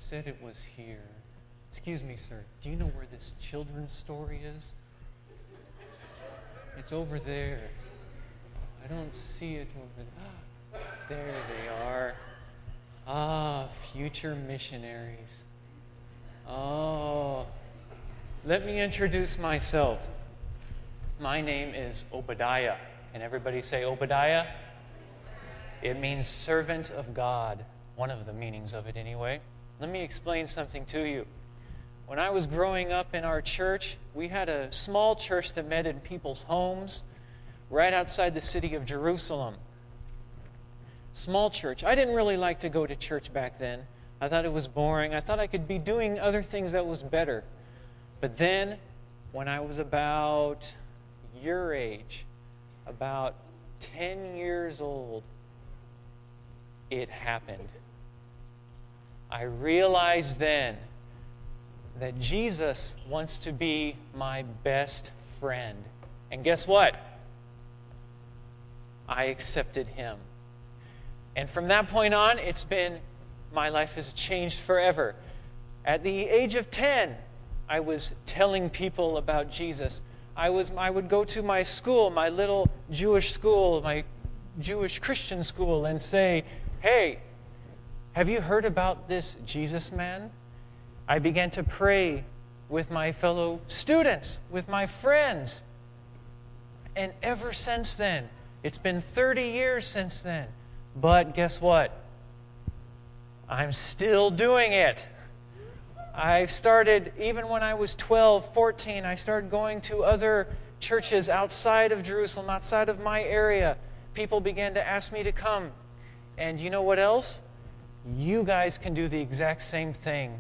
said it was here. Excuse me, sir. Do you know where this children's story is? It's over there. I don't see it over there. There they are. Ah, future missionaries. Oh, let me introduce myself. My name is Obadiah. And everybody say Obadiah? It means servant of God. One of the meanings of it anyway. Let me explain something to you. When I was growing up in our church, we had a small church that met in people's homes right outside the city of Jerusalem. Small church. I didn't really like to go to church back then. I thought it was boring. I thought I could be doing other things that was better. But then, when I was about your age, about 10 years old, it happened. I realized then that Jesus wants to be my best friend. And guess what? I accepted him. And from that point on, my life has changed forever. At the age of 10, I was telling people about Jesus. I would go to my school, my little Jewish school, my Jewish Christian school, and say, "Hey, have you heard about this Jesus man?" I began to pray with my fellow students, with my friends. And ever since then, it's been 30 years since then. But guess what? I'm still doing it. I've started, even when I was 12, 14, I started going to other churches outside of Jerusalem, outside of my area. People began to ask me to come. And you know what else? You guys can do the exact same thing.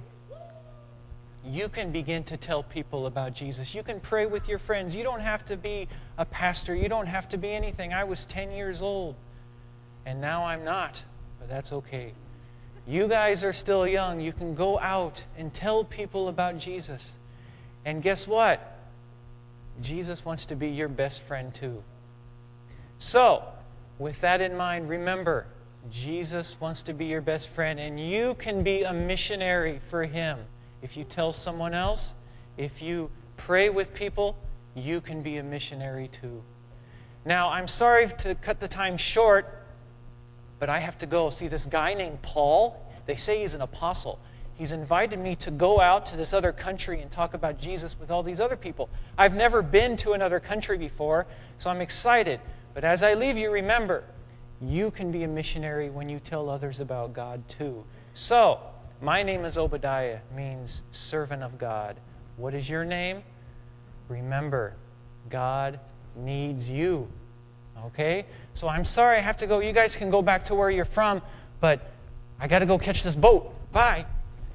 You can begin to tell people about Jesus. You can pray with your friends. You don't have to be a pastor. You don't have to be anything. I was 10 years old, and now I'm not, but that's okay. You guys are still young. You can go out and tell people about Jesus. And guess what? Jesus wants to be your best friend too. So, with that in mind, remember, Jesus wants to be your best friend, and you can be a missionary for him. If you tell someone else, if you pray with people, you can be a missionary too. Now, I'm sorry to cut the time short, but I have to go see this guy named Paul. They say he's an apostle. He's invited me to go out to this other country and talk about Jesus with all these other people. I've never been to another country before, so I'm excited. But as I leave you, remember, you can be a missionary when you tell others about God too. So, my name is Obadiah, means servant of God. What is your name? Remember, God needs you. Okay? So I'm sorry I have to go. You guys can go back to where you're from, but I got to go catch this boat. Bye.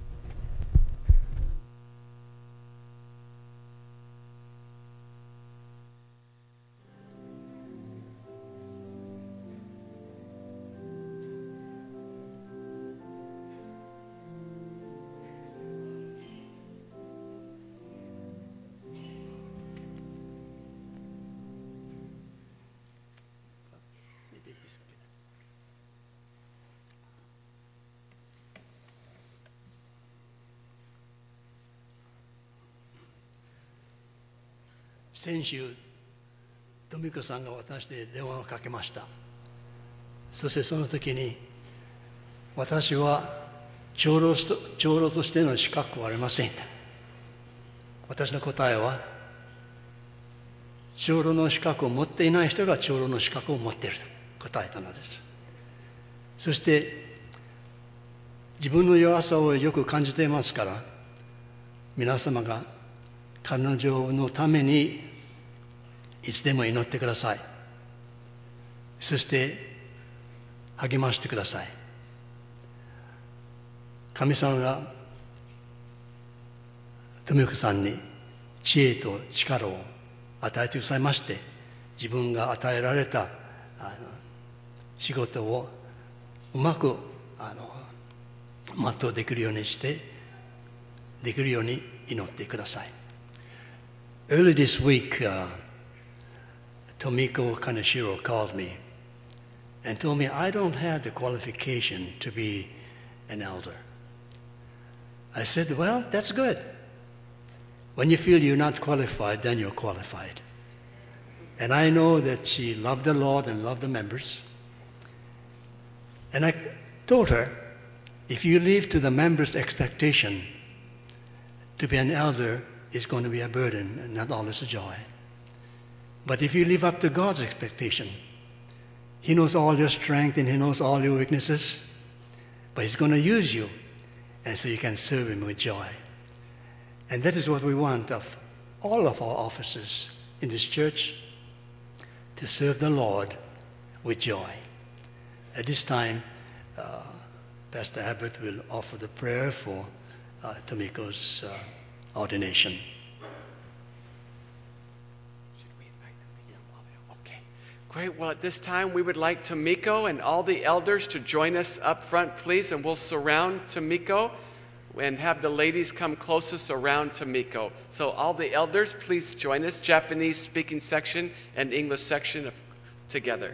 先週、富子さんが私で電話をかけました。そしてその時に、私は長老としての資格はありませんと。私の答えは、長老の資格を持っていない人が長老の資格を持っていると答えたのです。そして、自分の弱さをよく感じていますから、皆様が彼女のためにいつでも祈ってください。そして励ましてください。神様が富子さんに知恵と力を与えてくださいまして、自分が与えられた仕事をうまく全うできるように祈ってください。Early this week, Tomiko Kaneshiro called me and told me I don't have the qualification to be an elder. I said, well, that's good. When you feel you're not qualified, then you're qualified. And I know that she loved the Lord and loved the members. And I told her, if you live to the members' expectation, to be an elder is going to be a burden and not always a joy. But if you live up to God's expectation, He knows all your strength and He knows all your weaknesses, but He's going to use you, and so you can serve Him with joy. And that is what we want of all of our officers in this church, to serve the Lord with joy. At this time, Pastor Abbott will offer the prayer for Tomiko's ordination. Okay, great. Well, at this time, we would like Tomiko and all the elders to join us up front, please, and we'll surround Tomiko and have the ladies come closest around Tomiko. So all the elders, please join us, Japanese speaking section and English section together.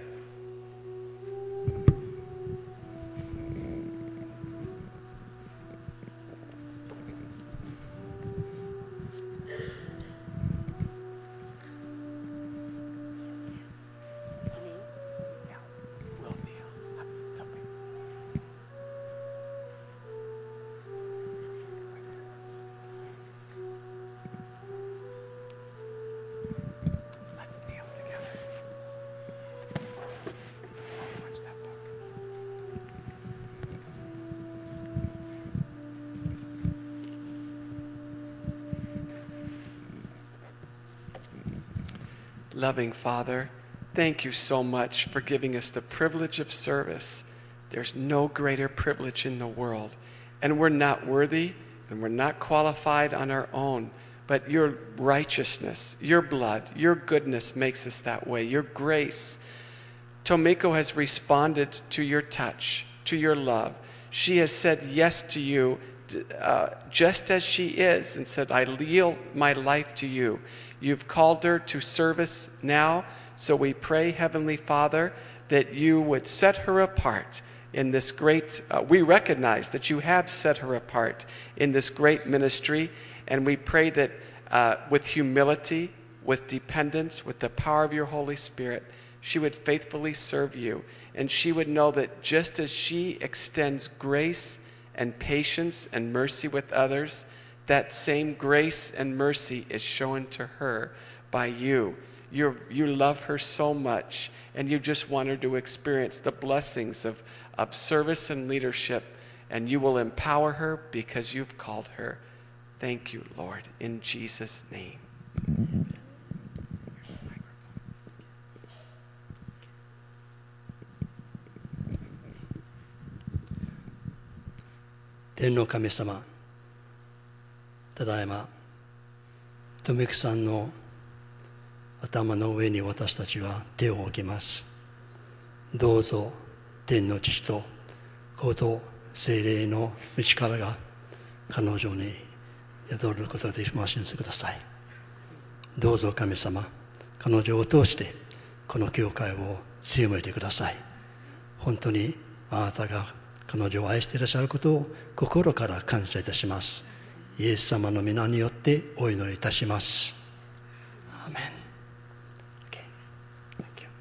Loving Father, thank you so much for giving us the privilege of service. There's no greater privilege in the world. And we're not worthy and we're not qualified on our own. But your righteousness, your blood, your goodness makes us that way. Your grace. Tomiko has responded to your touch, to your love. She has said yes to you just as she is and said, I yield my life to you. You've called her to service now, so we pray, Heavenly Father, that you would set her apart in this great, we recognize that you have set her apart in this great ministry, and we pray that with humility, with dependence, with the power of your Holy Spirit, she would faithfully serve you, and she would know that just as she extends grace and patience and mercy with others, that same grace and mercy is shown to her by you. You love her so much, and you just want her to experience the blessings of service and leadership, and you will empower her because you've called her. Thank you, Lord, in Jesus' name. 天の神様、ただいま富久さんの頭の上に私たちは手を置きます。どうぞ天の父と子と聖霊の道からが彼女に宿ることができますようにしてください。どうぞ神様、彼女を通してこの教会を強めてください。本当にあなたが彼女を愛していらっしゃることを心から感謝いたします。イエス様の皆によってお祈りいたします。アーメン。Okay. Thank you.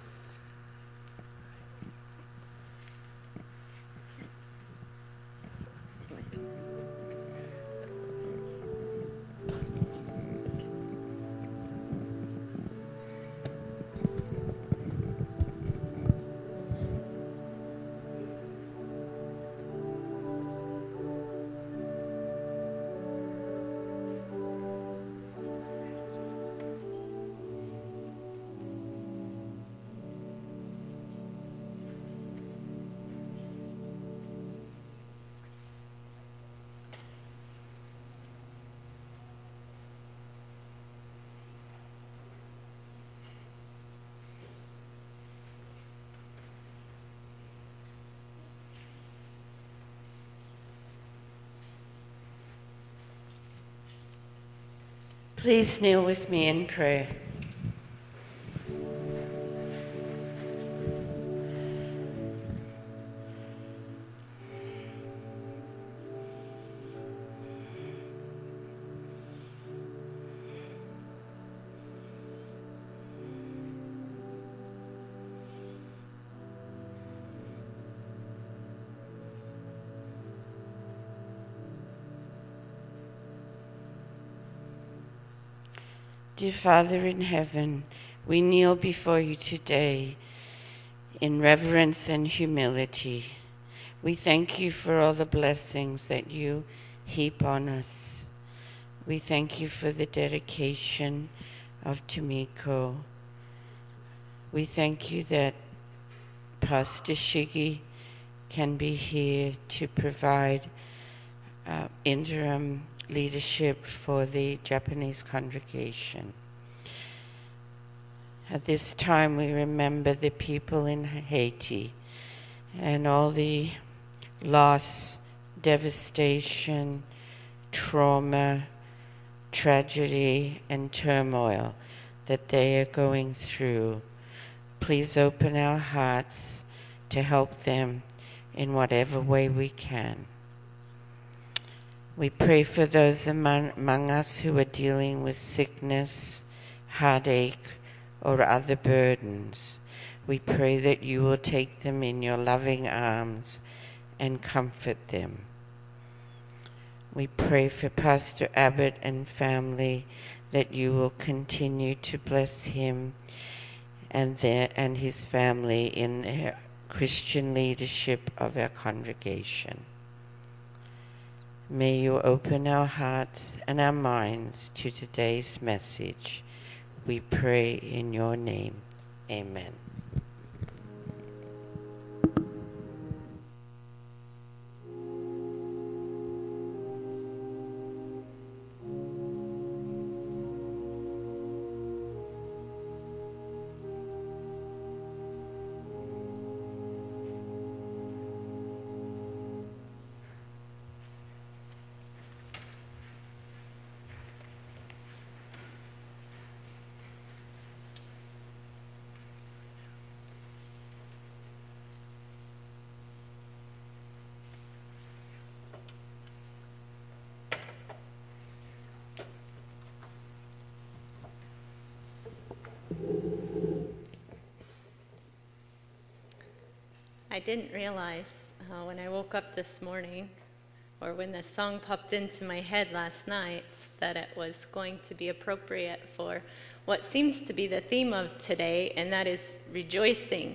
Please kneel with me in prayer. Dear Father in heaven, we kneel before you today in reverence and humility. We thank you for all the blessings that you heap on us. We thank you for the dedication of Tomiko. We thank you that Pastor Shiggy can be here to provide interim leadership for the Japanese congregation. At this time, we remember the people in Haiti and all the loss, devastation, trauma, tragedy, and turmoil that they are going through. Please open our hearts to help them in whatever way we can. We pray for those among us who are dealing with sickness, heartache, or other burdens. We pray that you will take them in your loving arms and comfort them. We pray for Pastor Abbott and family, that you will continue to bless him and his family in the Christian leadership of our congregation. May you open our hearts and our minds to today's message. We pray in your name. Amen. I didn't realize when I woke up this morning, or when the song popped into my head last night, that it was going to be appropriate for what seems to be the theme of today, and that is rejoicing.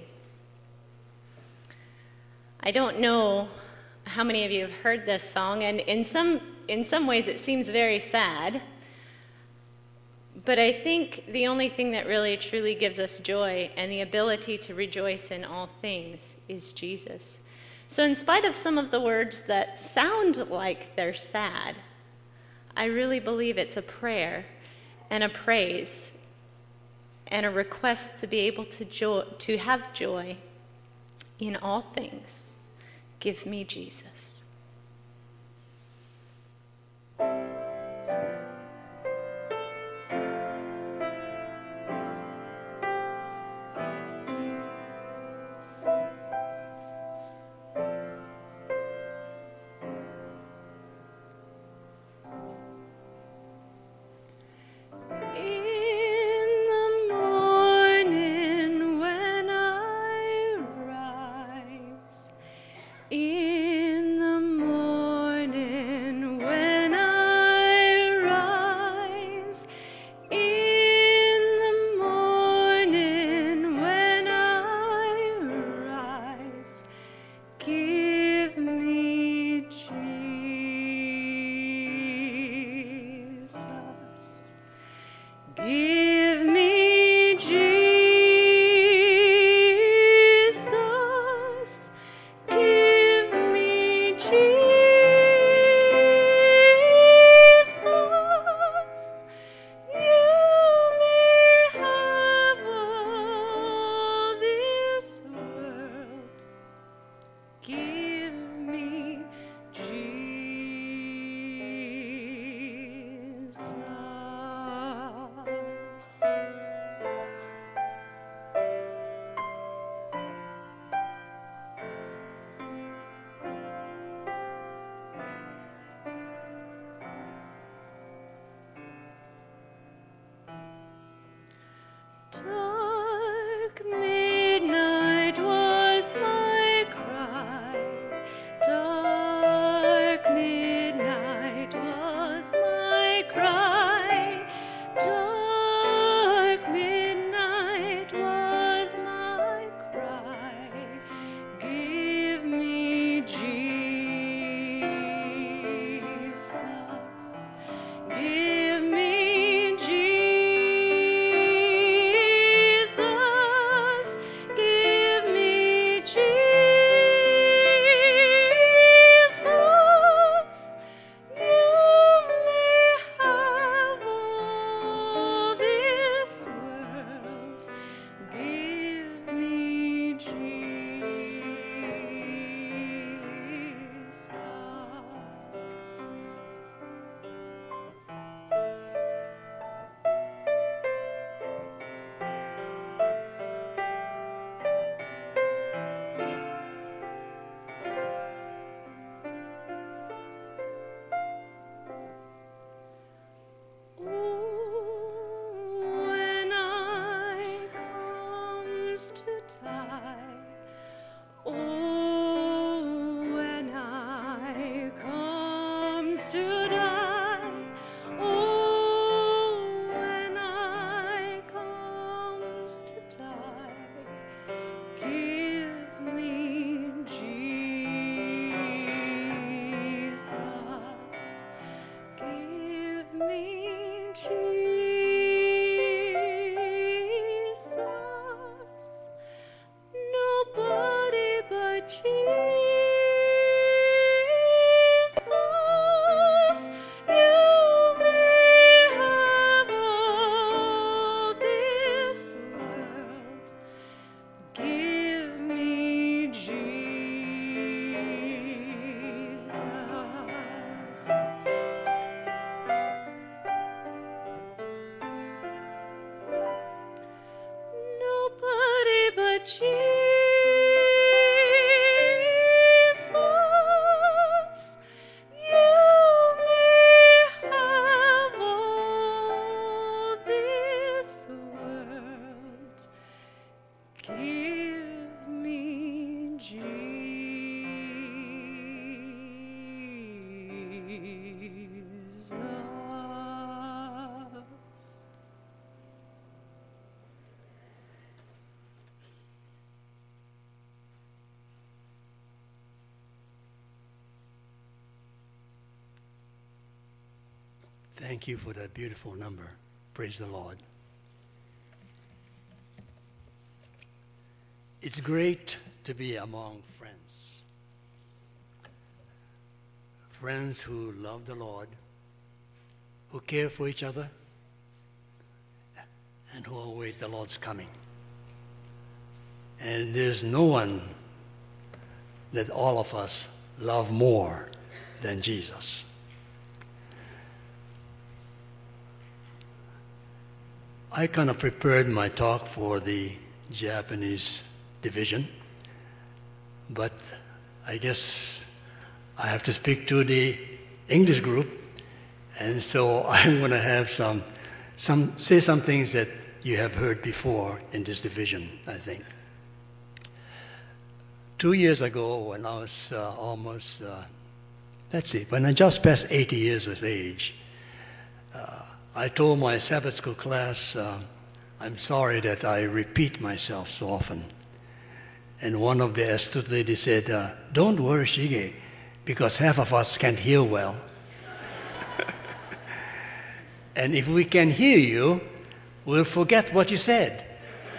I don't know how many of you have heard this song, and in some ways it seems very sad. But I think the only thing that really truly gives us joy and the ability to rejoice in all things is Jesus. So in spite of some of the words that sound like they're sad, I really believe it's a prayer and a praise and a request to be able to have joy in all things. Give me Jesus. Dark midnight was my cry. Dark midnight was my cry. Dark to die. Oh, when I comes to die, give me Jesus. Give me Jesus. Nobody but Jesus. You may have all this world. Give me Jesus. Nobody but Jesus. You may have all this world. Give me Jesus. Thank you for that beautiful number. Praise the Lord. It's great to be among friends. Friends who love the Lord, who care for each other, and who await the Lord's coming. And there's no one that all of us love more than Jesus. I kind of prepared my talk for the Japanese division, but I guess I have to speak to the English group, and so I'm going to have say some things that you have heard before in this division, I think. 2 years ago, when I was when I just passed 80 years of age, I told my Sabbath school class, I'm sorry that I repeat myself so often. And one of the astute ladies said, don't worry, Shige, because half of us can't hear well. And if we can hear you, we'll forget what you said.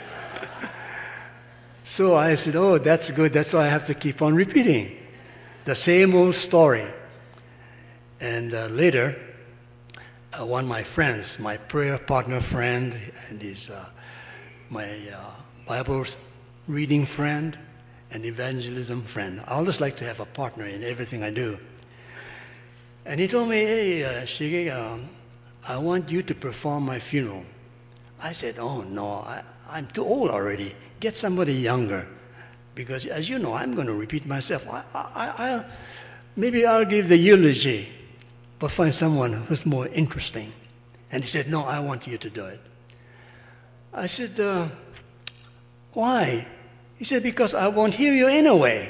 So I said, oh, that's good. That's why I have to keep on repeating the same old story. And later, one of my friends, my prayer partner friend, and my Bible reading friend, and evangelism friend. I always like to have a partner in everything I do. And he told me, hey, Shige, I want you to perform my funeral. I said, oh, no, I'm too old already. Get somebody younger. Because, as you know, I'm going to repeat myself. Maybe I'll give the eulogy, but find someone who's more interesting. And he said, no, I want you to do it. I said, why? He said, because I won't hear you anyway.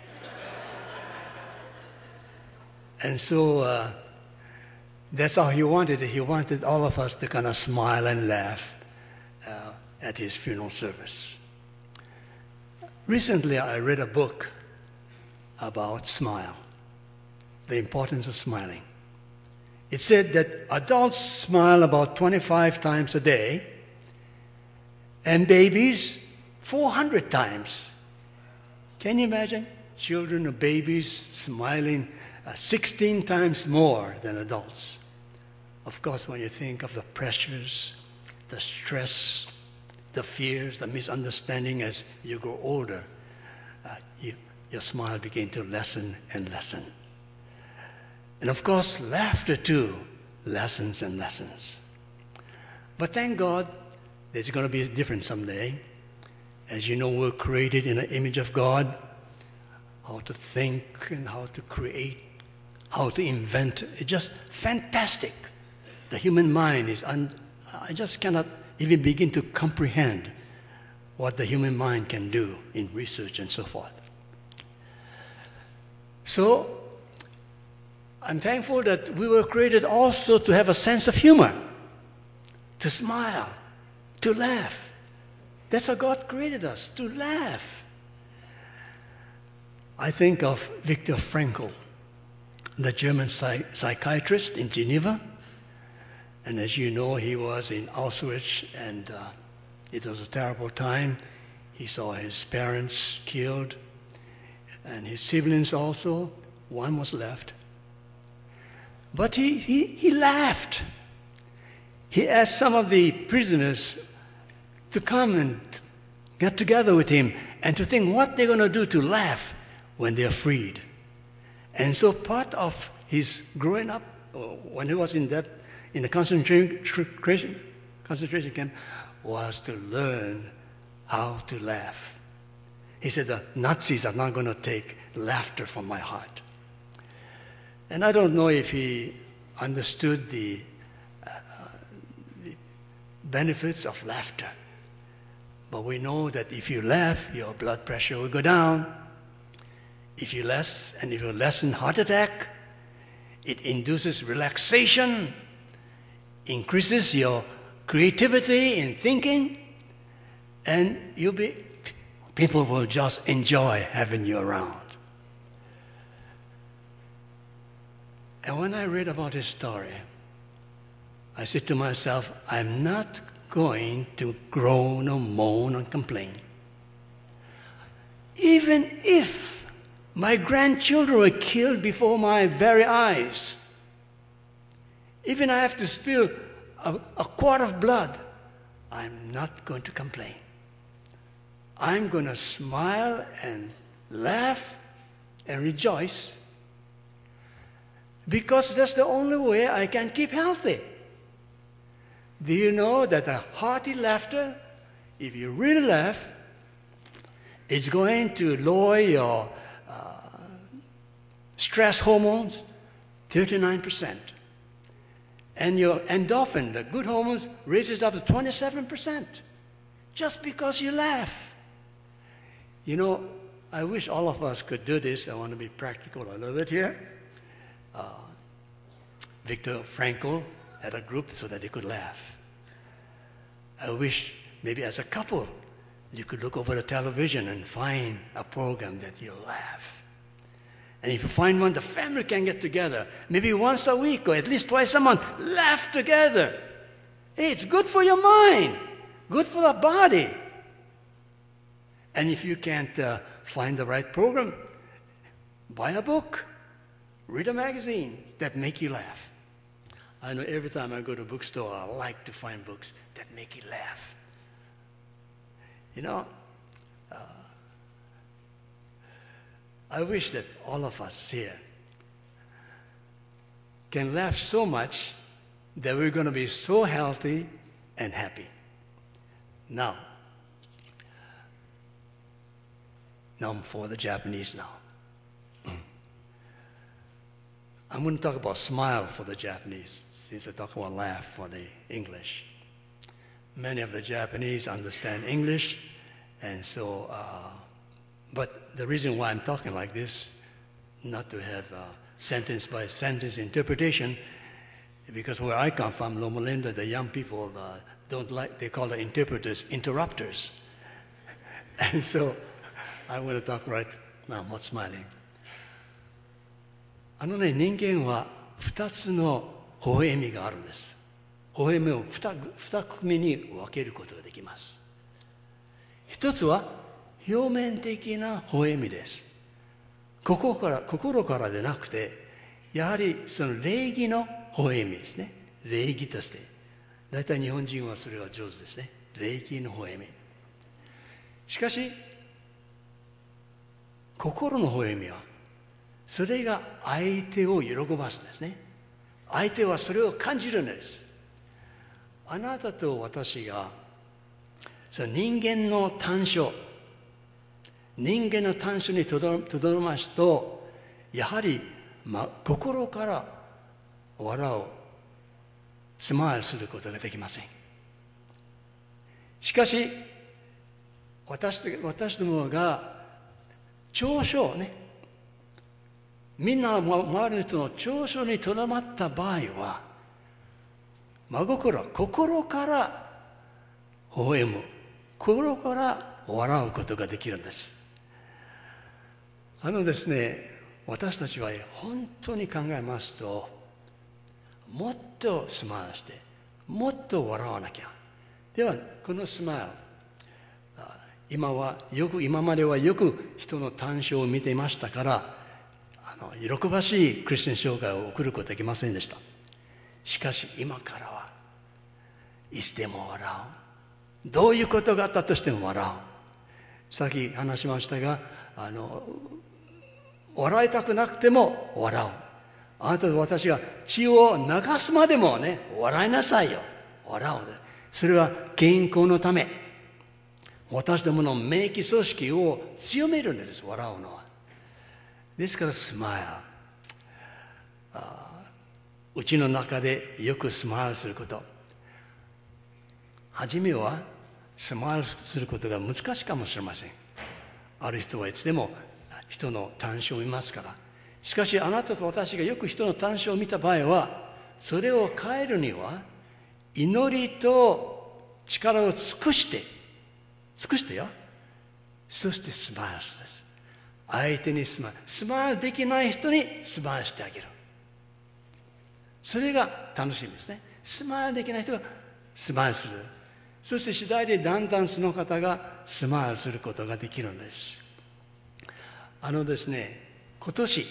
And so that's how he wanted it. He wanted all of us to kind of smile and laugh at his funeral service. Recently, I read a book about smile, the importance of smiling. It said that adults smile about 25 times a day, and babies 400 times. Can you imagine? Children or babies smiling 16 times more than adults. Of course, when you think of the pressures, the stress, the fears, the misunderstanding as you grow older, your smile begins to lessen and lessen. And of course, laughter too lessens and lessens. But thank God, there's going to be different someday. As you know, we're created in the image of God. How to think and how to create, how to invent. It's just fantastic. The human mind is, I just cannot even begin to comprehend what the human mind can do in research and so forth. So, I'm thankful that we were created also to have a sense of humor, to smile, to laugh. That's how God created us, to laugh. I think of Viktor Frankl, the German psychiatrist in Geneva. And as you know, he was in Auschwitz, and it was a terrible time. He saw his parents killed, and his siblings also. One was left. But he laughed. He asked some of the prisoners to come and get together with him and to think what they're going to do to laugh when they're freed. And so part of his growing up, when he was in the concentration camp, was to learn how to laugh. He said, the Nazis are not going to take laughter from my heart. And I don't know if he understood the benefits of laughter. But we know that if you laugh, your blood pressure will go down. If you lessen heart attack, it induces relaxation, increases your creativity in thinking, and people will just enjoy having you around. And when I read about his story, I said to myself, I'm not going to groan or moan or complain. Even if my grandchildren were killed before my very eyes, even I have to spill a quart of blood, I'm not going to complain. I'm going to smile and laugh and rejoice, because that's the only way I can keep healthy. Do you know that a hearty laughter, if you really laugh, it's going to lower your stress hormones 39%. And your endorphin, the good hormones, raises up to 27%, just because you laugh. You know, I wish all of us could do this. I want to be practical a little bit here. Viktor Frankl had a group so that they could laugh. I wish maybe as a couple you could look over the television and find a program that you'll laugh. And if you find one, the family can get together, maybe once a week or at least twice a month, laugh together. Hey, it's good for your mind, good for the body. And if you can't find the right program, buy a book, read a magazine that make you laugh. I know every time I go to a bookstore, I like to find books that make you laugh. You know, I wish that all of us here can laugh so much that we're going to be so healthy and happy. Now for the Japanese now. I'm going to talk about smile for the Japanese, since I talk about laugh for the English. Many of the Japanese understand English, and so, but the reason why I'm talking like this, not to have sentence by sentence interpretation, because where I come from, Loma Linda, the young people don't like, they call the interpreters interrupters. And so, I'm going to talk right now, I'm not smiling. 人間は2つの微笑みがあるんです。微笑みを 2組に分けることができます。一つは表面的な微笑みです。心からでなくて、やはりその礼儀の微笑みですね。礼儀として。だいたい日本人はそれが上手ですね。礼儀の微笑み。しかし、心の微笑みは、それが相手を喜ばすんですね。相手はそれを感じるんです。あなたと私がその人間の短所にとどますと、やはり、心から笑う、スマイルすることができません。しかし私どもが長所をね、 みんな周りの人の長所にとどまった場合は、真心は心から微笑む、心から笑うことができるんです。ですね、私たちは本当に考えますと、もっとスマイルして、もっと笑わなきゃ。では、このスマイル、今まではよく人の短所を見ていましたから、喜ばしいクリスチャン生涯を送ることができませんでした。しかし今からはいつでも笑う。どういうことがあったとしても笑う。さっき話しましたが、笑いたくなくても笑う。あなたと私が血を流すまでもね、笑いなさいよ。笑う。それは健康のため。私どもの免疫組織を強めるんです、笑うのは。ですからスマイル。うちの中でよくスマイルすること。初めはスマイルすることが難しいかもしれません。ある人はいつでも人の短所を見ますから。しかしあなたと私がよく人の短所を見た場合は、それを変えるには祈りと力を尽くしてよ。そしてスマイルするんです。相手にスマイルできない人にスマイルしてあげる。それが楽しみですね。スマイルできない人がスマイルする。そして次第でだんだんその方がスマイルすることができるんです。ですね、今年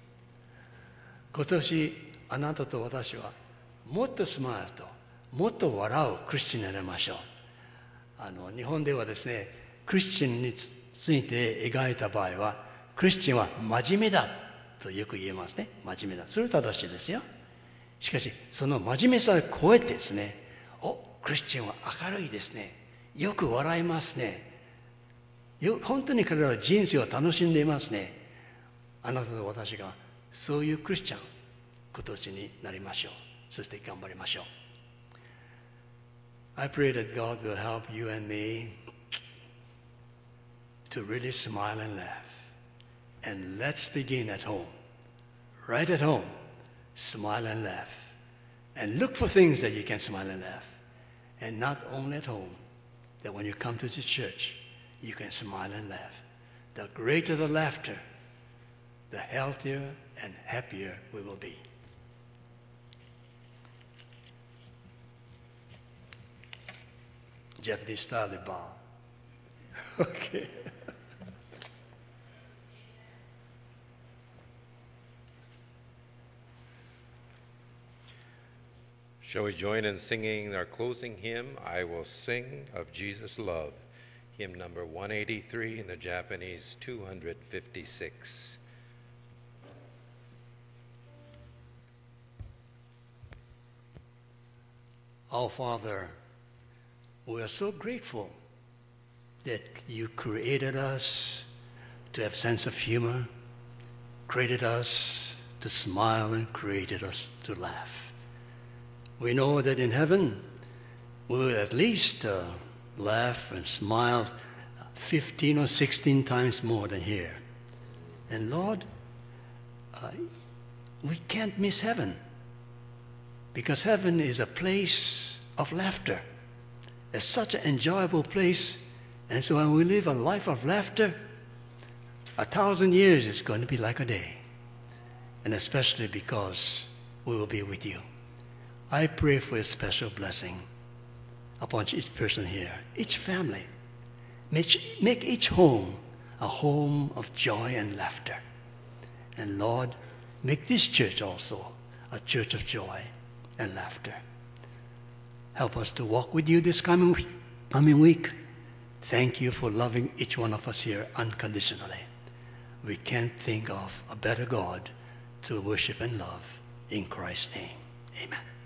あなたと私はもっとスマイルともっと笑うクリスチャンになりましょう。日本ではですね、クリスチャンについて描いた場合は、クリスチャンは真面目だとよく言えますね。真面目だ。それは正しいですよ。しかしその真面目さを超えてですね、クリスチャンは明るいですね。よく笑いますね。本当に彼らは人生を楽しんでいますね。あなたと私がそういうクリスチャン、今年になりましょう。そして頑張りましょう。I pray that God will help you and me to really smile and laugh. And let's begin at home. Right at home, smile and laugh. And look for things that you can smile and laugh. And not only at home, that when you come to the church, you can smile and laugh. The greater the laughter, the healthier and happier we will be. Japanese style bow. Okay. Shall we join in singing our closing hymn, I Will Sing of Jesus' Love, hymn number 183 in the Japanese 256. Our Father, we are so grateful that you created us to have sense of humor, created us to smile, and created us to laugh. We know that in heaven, we will at least laugh and smile 15 or 16 times more than here. And Lord, we can't miss heaven, because heaven is a place of laughter. It's such an enjoyable place. And so when we live a life of laughter, 1,000 years is going to be like a day. And especially because we will be with you. I pray for a special blessing upon each person here, each family. Make each home a home of joy and laughter. And Lord, make this church also a church of joy and laughter. Help us to walk with you this coming week. Thank you for loving each one of us here unconditionally. We can't think of a better God to worship and love. In Christ's name, amen.